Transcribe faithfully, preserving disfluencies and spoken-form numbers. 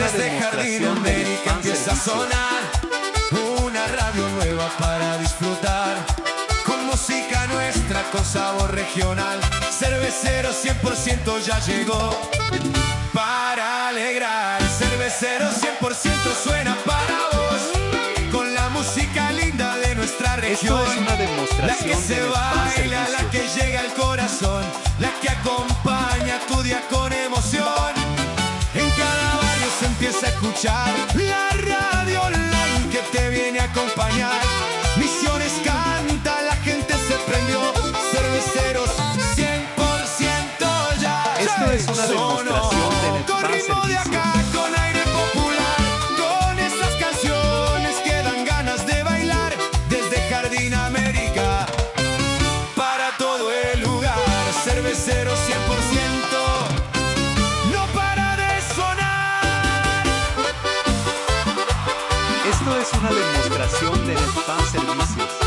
una Desde Jardín demostración de América empieza a sonar una radio nueva para disfrutar, con música nuestra, con sabor regional. Cervecero cien por ciento ya llegó para alegrar. Cervecero cien por ciento suena para vos, con la música linda de nuestra región. Esto es una demostración la que se del baila, Span la que llega al corazón, la que acompaña tu día con emoción. En cada barrio se empieza a escuchar la radio online que te viene a acompañar. Misiones canta, la gente se prendió. Cerveceros cien por ciento ya. Esto es una demostración del Con Span ritmo de Servicios. acá, con aire popular, con esas canciones que dan ganas de bailar. Desde Jardín América para todo el lugar. Cervecero cien por ciento no para de sonar. Esto es una demostración del Span Servicios.